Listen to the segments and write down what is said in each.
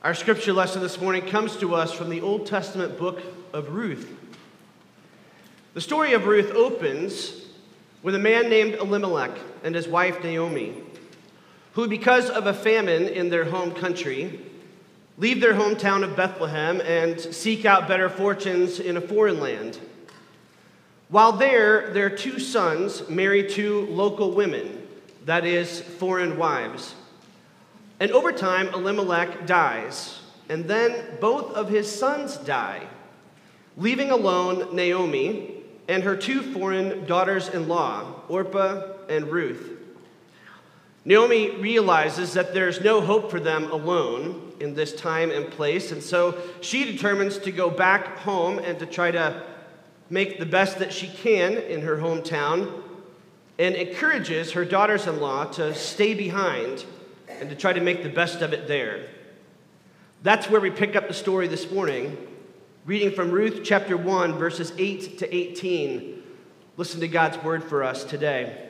Our scripture lesson this morning comes to us from the Old Testament book of Ruth. The story of Ruth opens with a man named Elimelech and his wife Naomi, who, because of a famine in their home country, leave their hometown of Bethlehem and seek out better fortunes in a foreign land. While there, their two sons marry two local women, that is, foreign wives. And over time, Elimelech dies, and then both of his sons die, leaving alone Naomi and her two foreign daughters-in-law, Orpah and Ruth. Naomi realizes that there's no hope for them alone in this time and place, and so she determines to go back home and to try to make the best that she can in her hometown, and encourages her daughters-in-law to stay behind and to try to make the best of it there. That's where we pick up the story this morning, reading from Ruth chapter 1, verses 8 to 18. Listen to God's word for us today.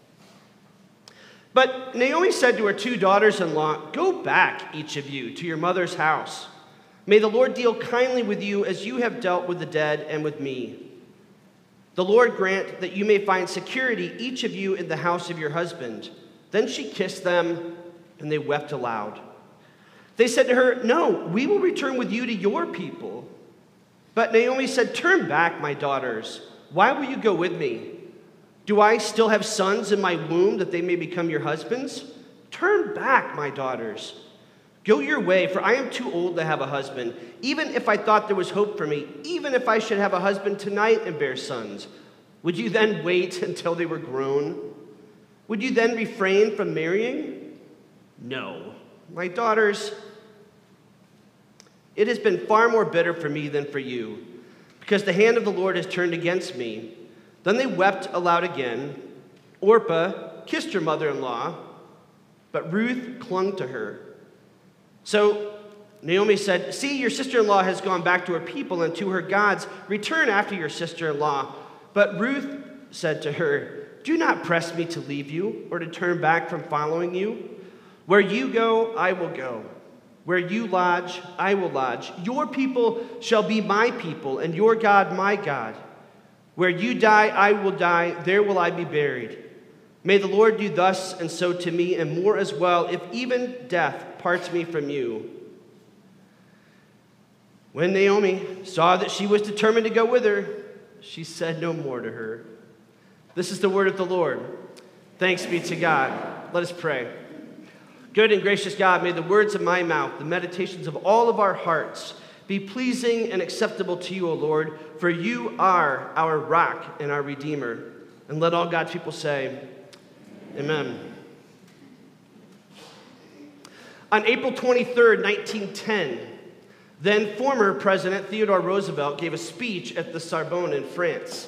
But Naomi said to her two daughters-in-law, "Go back, each of you, to your mother's house. May the Lord deal kindly with you as you have dealt with the dead and with me. The Lord grant that you may find security, each of you, in the house of your husband." Then she kissed them, and they wept aloud. They said to her, "No, we will return with you to your people." But Naomi said, "Turn back, my daughters. Why will you go with me? Do I still have sons in my womb that they may become your husbands? Turn back, my daughters. Go your way, for I am too old to have a husband. Even if I thought there was hope for me, even if I should have a husband tonight and bear sons, would you then wait until they were grown? Would you then refrain from marrying? No, my daughters, it has been far more bitter for me than for you, because the hand of the Lord has turned against me." Then they wept aloud again. Orpah kissed her mother-in-law, but Ruth clung to her. So Naomi said, "See, your sister-in-law has gone back to her people and to her gods. Return after your sister-in-law." But Ruth said to her, "Do not press me to leave you or to turn back from following you. Where you go, I will go. Where you lodge, I will lodge. Your people shall be my people, and your God my God. Where you die, I will die. There will I be buried. May the Lord do thus and so to me, and more as well, if even death parts me from you." When Naomi saw that she was determined to go with her, she said no more to her. This is the word of the Lord. Thanks be to God. Let us pray. Good and gracious God, may the words of my mouth, the meditations of all of our hearts, be pleasing and acceptable to you, O Lord, for you are our rock and our Redeemer. And let all God's people say, Amen. On April 23rd, 1910, then former President Theodore Roosevelt gave a speech at the Sorbonne in France.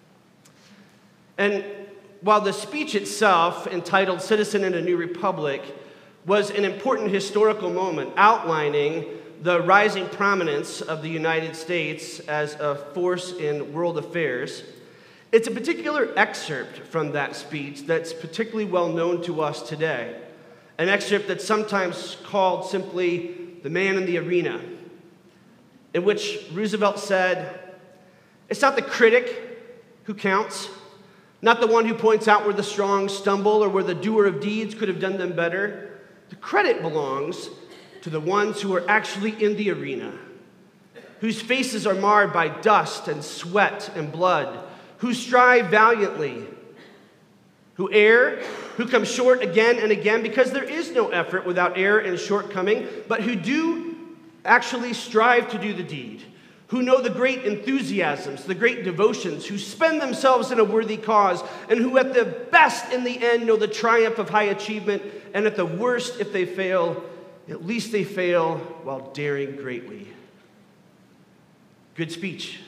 And while the speech itself, entitled Citizen in a New Republic, was an important historical moment outlining the rising prominence of the United States as a force in world affairs, it's a particular excerpt from that speech that's particularly well known to us today, an excerpt that's sometimes called simply "The Man in the Arena," in which Roosevelt said, "It's not the critic who counts, not the one who points out where the strong stumble or where the doer of deeds could have done them better. The credit belongs to the ones who are actually in the arena, whose faces are marred by dust and sweat and blood, who strive valiantly, who err, who come short again and again, because there is no effort without error and shortcoming, but who do actually strive to do the deed, who know the great enthusiasms, the great devotions, who spend themselves in a worthy cause, and who at the best in the end know the triumph of high achievement, and at the worst, if they fail, at least they fail while daring greatly." Good speech.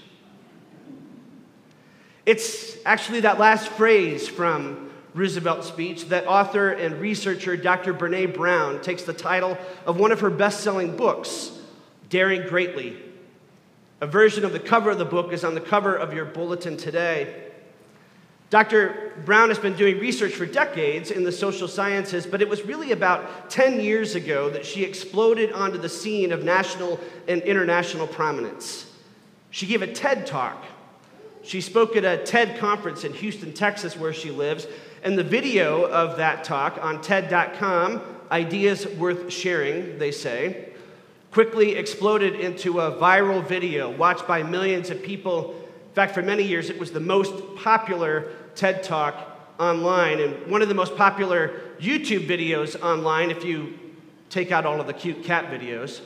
It's actually that last phrase from Roosevelt's speech that author and researcher Dr. Brene Brown takes the title of one of her best-selling books, Daring Greatly. A version of the cover of the book is on the cover of your bulletin today. Dr. Brown has been doing research for decades in the social sciences, but it was really about 10 years ago that she exploded onto the scene of national and international prominence. She gave a TED Talk. She spoke at a TED conference in Houston, Texas, where she lives, and the video of that talk on TED.com, ideas worth sharing, they say, quickly exploded into a viral video watched by millions of people. In fact, for many years, it was the most popular TED Talk online, and one of the most popular YouTube videos online, if you take out all of the cute cat videos.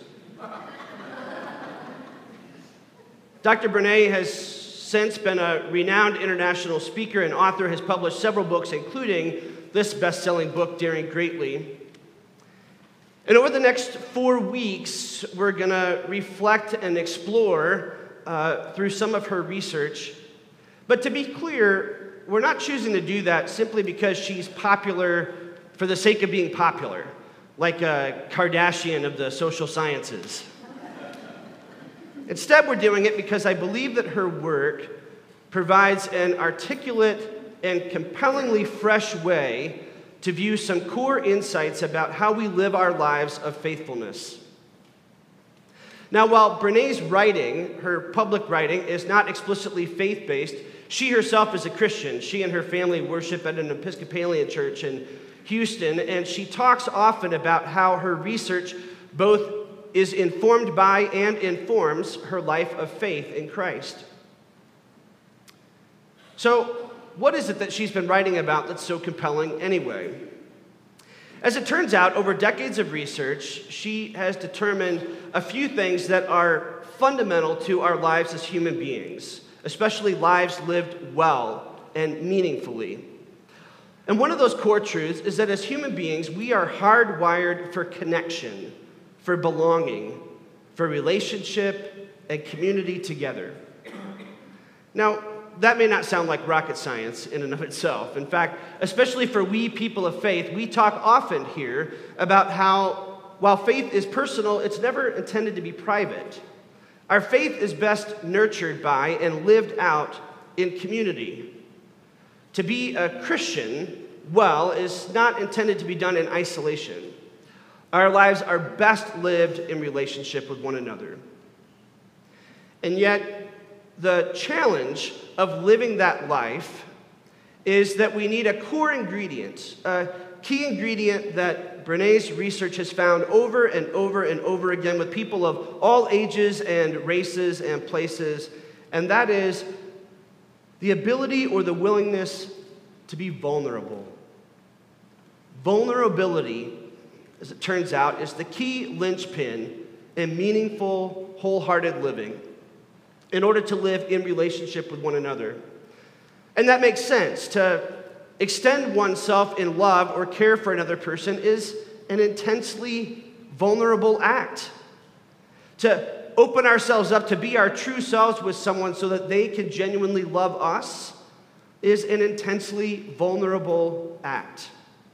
Dr. Brene has since been a renowned international speaker and author, has published several books, including this best-selling book, Daring Greatly. And over the next 4 weeks, we're going to reflect and explore through some of her research. But to be clear, we're not choosing to do that simply because she's popular for the sake of being popular, like a Kardashian of the social sciences. Instead, we're doing it because I believe that her work provides an articulate and compellingly fresh way to view some core insights about how we live our lives of faithfulness. Now, while Brene's writing, her public writing, is not explicitly faith-based, she herself is a Christian. She and her family worship at an Episcopalian church in Houston, and she talks often about how her research both is informed by and informs her life of faith in Christ. So, what is it that she's been writing about that's so compelling anyway? As it turns out, over decades of research, she has determined a few things that are fundamental to our lives as human beings, especially lives lived well and meaningfully. And one of those core truths is that as human beings, we are hardwired for connection, for belonging, for relationship and community together. Now, that may not sound like rocket science in and of itself. In fact, especially for we people of faith, we talk often here about how, while faith is personal, it's never intended to be private. Our faith is best nurtured by and lived out in community. To be a Christian, well, is not intended to be done in isolation. Our lives are best lived in relationship with one another. And yet, the challenge of living that life is that we need a core ingredient, a key ingredient that Brene's research has found over and over and over again with people of all ages and races and places, and that is the ability or the willingness to be vulnerable. Vulnerability, as it turns out, is the key linchpin in meaningful, wholehearted living in order to live in relationship with one another. And that makes sense. To extend oneself in love or care for another person is an intensely vulnerable act. To open ourselves up to be our true selves with someone so that they can genuinely love us is an intensely vulnerable act.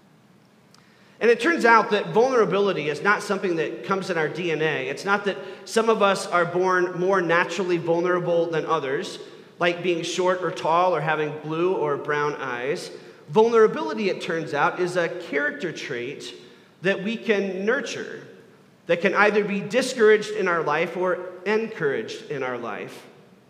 And it turns out that vulnerability is not something that comes in our DNA. It's not that some of us are born more naturally vulnerable than others, like being short or tall or having blue or brown eyes. Vulnerability, it turns out, is a character trait that we can nurture, that can either be discouraged in our life or encouraged in our life.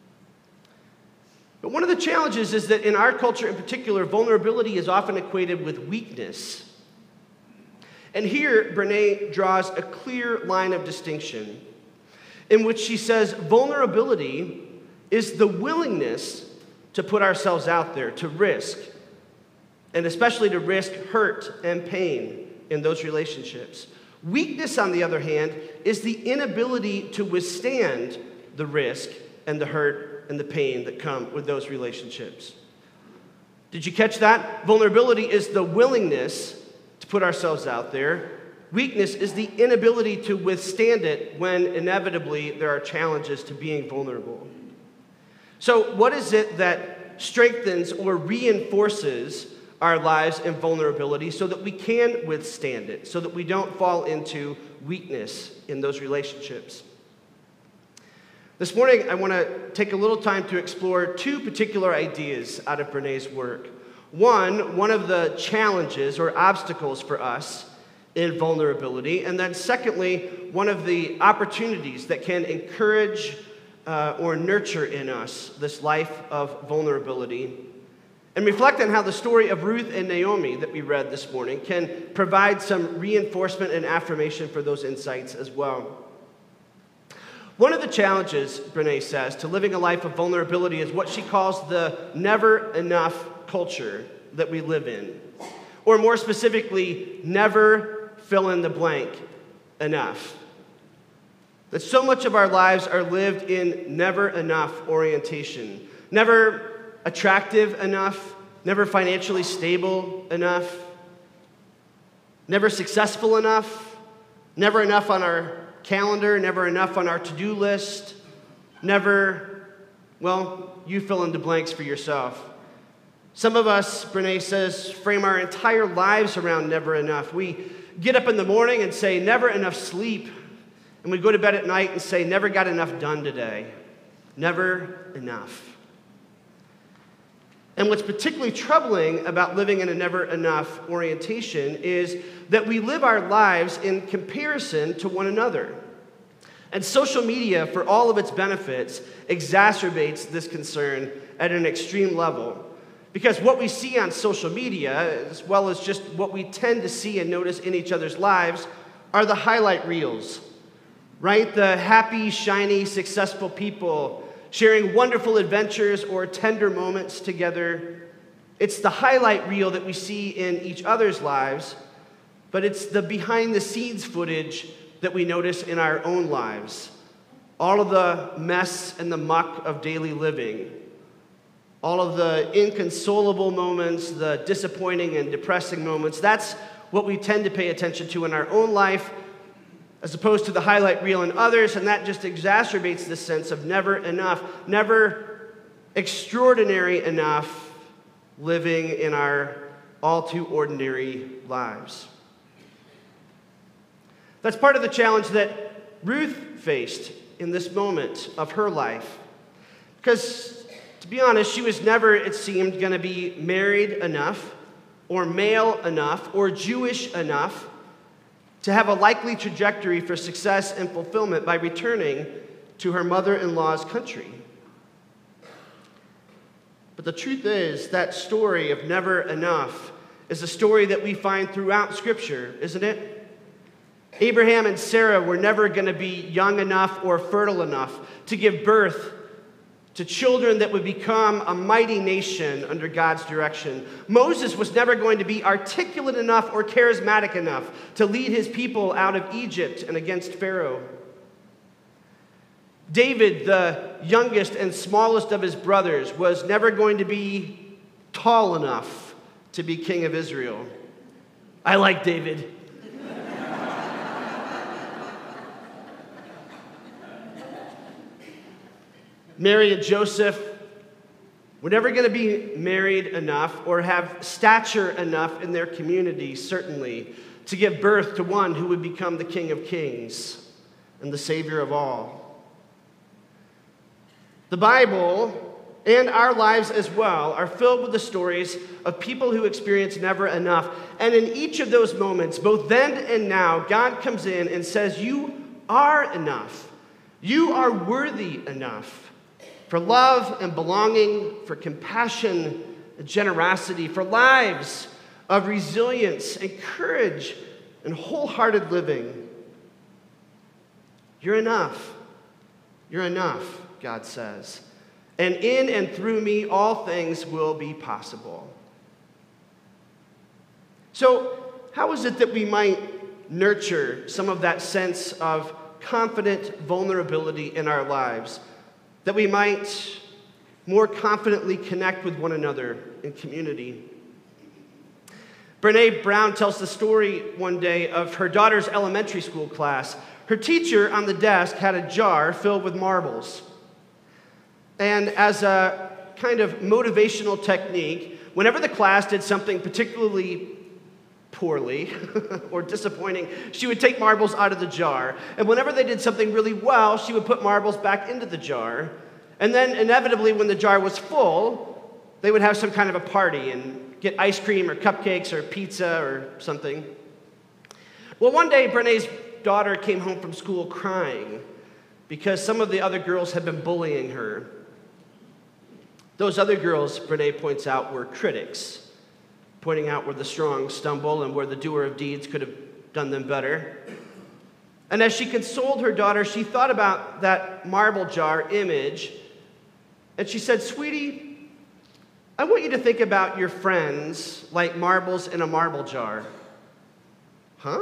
But one of the challenges is that in our culture in particular, vulnerability is often equated with weakness. And here, Brene draws a clear line of distinction in which she says vulnerability is the willingness to put ourselves out there, to risk, and especially to risk hurt and pain in those relationships. Weakness, on the other hand, is the inability to withstand the risk and the hurt and the pain that come with those relationships. Did you catch that? Vulnerability is the willingness to put ourselves out there. Weakness is the inability to withstand it when inevitably there are challenges to being vulnerable. So what is it that strengthens or reinforces our lives in vulnerability so that we can withstand it, so that we don't fall into weakness in those relationships? This morning, I want to take a little time to explore two particular ideas out of Brené's work. One of the challenges or obstacles for us in vulnerability, and then secondly, one of the opportunities that can encourage or nurture in us this life of vulnerability, and reflect on how the story of Ruth and Naomi that we read this morning can provide some reinforcement and affirmation for those insights as well. One of the challenges, Brené says, to living a life of vulnerability is what she calls the never enough culture that we live in. Or more specifically, never fill in the blank enough. That so much of our lives are lived in never enough orientation. Never attractive enough, never financially stable enough, never successful enough, never enough on our calendar, never enough on our to-do list, never, well, you fill in the blanks for yourself. Some of us, Brené says, frame our entire lives around never enough. We get up in the morning and say, never enough sleep. And we go to bed at night and say, never got enough done today. Never enough. And what's particularly troubling about living in a never enough orientation is that we live our lives in comparison to one another. And social media, for all of its benefits, exacerbates this concern at an extreme level. Because what we see on social media, as well as just what we tend to see and notice in each other's lives, are the highlight reels, right? The happy, shiny, successful people sharing wonderful adventures or tender moments together. It's the highlight reel that we see in each other's lives, but it's the behind-the-scenes footage that we notice in our own lives. All of the mess and the muck of daily living, all of the inconsolable moments, the disappointing and depressing moments, that's what we tend to pay attention to in our own life, as opposed to the highlight reel in others, and that just exacerbates this sense of never enough, never extraordinary enough living in our all too ordinary lives. That's part of the challenge that Ruth faced in this moment of her life. Because, to be honest, she was never, it seemed, going to be married enough, or male enough, or Jewish enough to have a likely trajectory for success and fulfillment by returning to her mother-in-law's country. But the truth is, that story of never enough is a story that we find throughout Scripture, isn't it? Abraham and Sarah were never going to be young enough or fertile enough to give birth to children that would become a mighty nation under God's direction. Moses was never going to be articulate enough or charismatic enough to lead his people out of Egypt and against Pharaoh. David, the youngest and smallest of his brothers, was never going to be tall enough to be king of Israel. I like David. Mary and Joseph were never going to be married enough or have stature enough in their community, certainly, to give birth to one who would become the King of Kings and the Savior of all. The Bible and our lives as well are filled with the stories of people who experience never enough. And in each of those moments, both then and now, God comes in and says, you are enough. You are worthy enough. For love and belonging, for compassion and generosity, for lives of resilience and courage and wholehearted living. You're enough. You're enough, God says. And in and through me, all things will be possible. So, how is it that we might nurture some of that sense of confident vulnerability in our lives? That we might more confidently connect with one another in community. Brené Brown tells the story one day of her daughter's elementary school class. Her teacher on the desk had a jar filled with marbles. And as a kind of motivational technique, whenever the class did something particularly poorly or disappointing, she would take marbles out of the jar. And whenever they did something really well, she would put marbles back into the jar. And then inevitably, when the jar was full, they would have some kind of a party and get ice cream or cupcakes or pizza or something. Well, one day, Brené's daughter came home from school crying because some of the other girls had been bullying her. Those other girls, Brené points out, were critics, pointing out where the strong stumble and where the doer of deeds could have done them better. And as she consoled her daughter, she thought about that marble jar image, and she said, "Sweetie, I want you to think about your friends like marbles in a marble jar." Huh?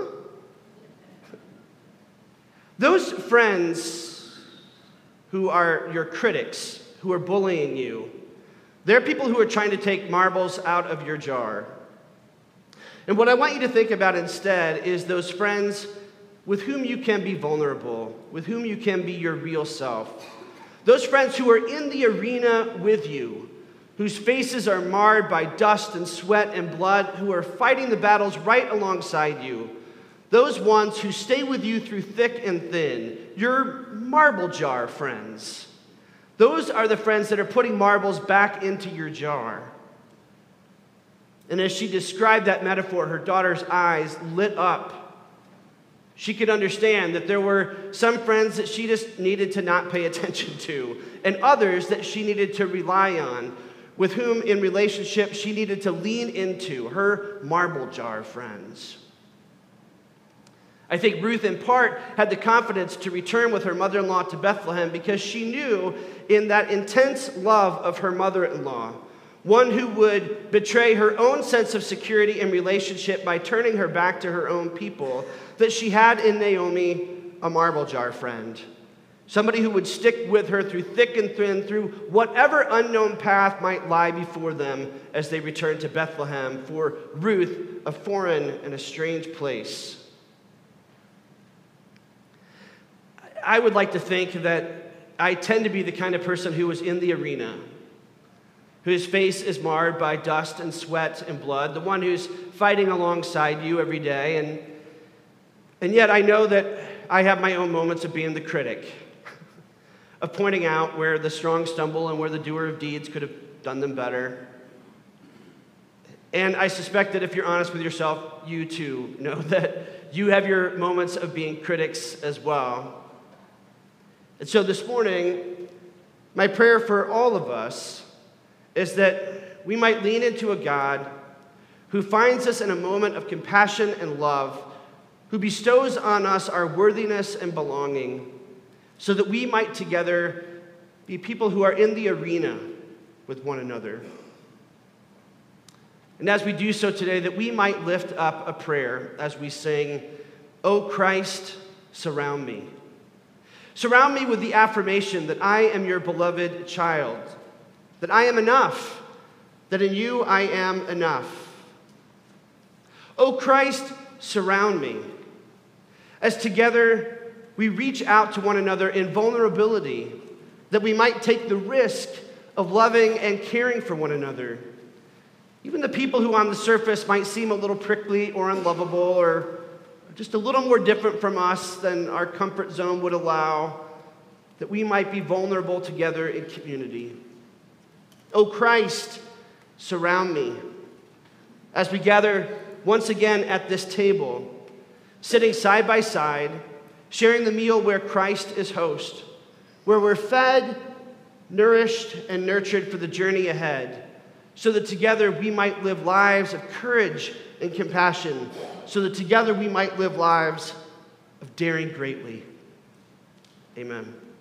Those friends who are your critics, who are bullying you, they're people who are trying to take marbles out of your jar. And what I want you to think about instead is those friends with whom you can be vulnerable, with whom you can be your real self. Those friends who are in the arena with you, whose faces are marred by dust and sweat and blood, who are fighting the battles right alongside you. Those ones who stay with you through thick and thin, your marble jar friends. Those are the friends that are putting marbles back into your jar. And as she described that metaphor, her daughter's eyes lit up. She could understand that there were some friends that she just needed to not pay attention to, and others that she needed to rely on, with whom in relationship she needed to lean into, her marble jar friends. I think Ruth, in part, had the confidence to return with her mother-in-law to Bethlehem because she knew in that intense love of her mother-in-law, one who would betray her own sense of security and relationship by turning her back to her own people, that she had in Naomi a marble jar friend. Somebody who would stick with her through thick and thin, through whatever unknown path might lie before them as they returned to Bethlehem, for Ruth, a foreign and a strange place. I would like to think that I tend to be the kind of person who was in the arena, whose face is marred by dust and sweat and blood, the one who's fighting alongside you every day. And yet I know that I have my own moments of being the critic, of pointing out where the strong stumble and where the doer of deeds could have done them better. And I suspect that if you're honest with yourself, you too know that you have your moments of being critics as well. And so this morning, my prayer for all of us is that we might lean into a God who finds us in a moment of compassion and love, who bestows on us our worthiness and belonging, so that we might together be people who are in the arena with one another. And as we do so today, that we might lift up a prayer as we sing, "O Christ, surround me." Surround me with the affirmation that I am your beloved child, that I am enough, that in you I am enough. O Christ, surround me, as together we reach out to one another in vulnerability, that we might take the risk of loving and caring for one another. Even the people who on the surface might seem a little prickly or unlovable or just a little more different from us than our comfort zone would allow, that we might be vulnerable together in community. O Christ, surround me as we gather once again at this table, sitting side by side, sharing the meal where Christ is host, where we're fed, nourished, and nurtured for the journey ahead, so that together we might live lives of courage and compassion, so that together we might live lives of daring greatly. Amen.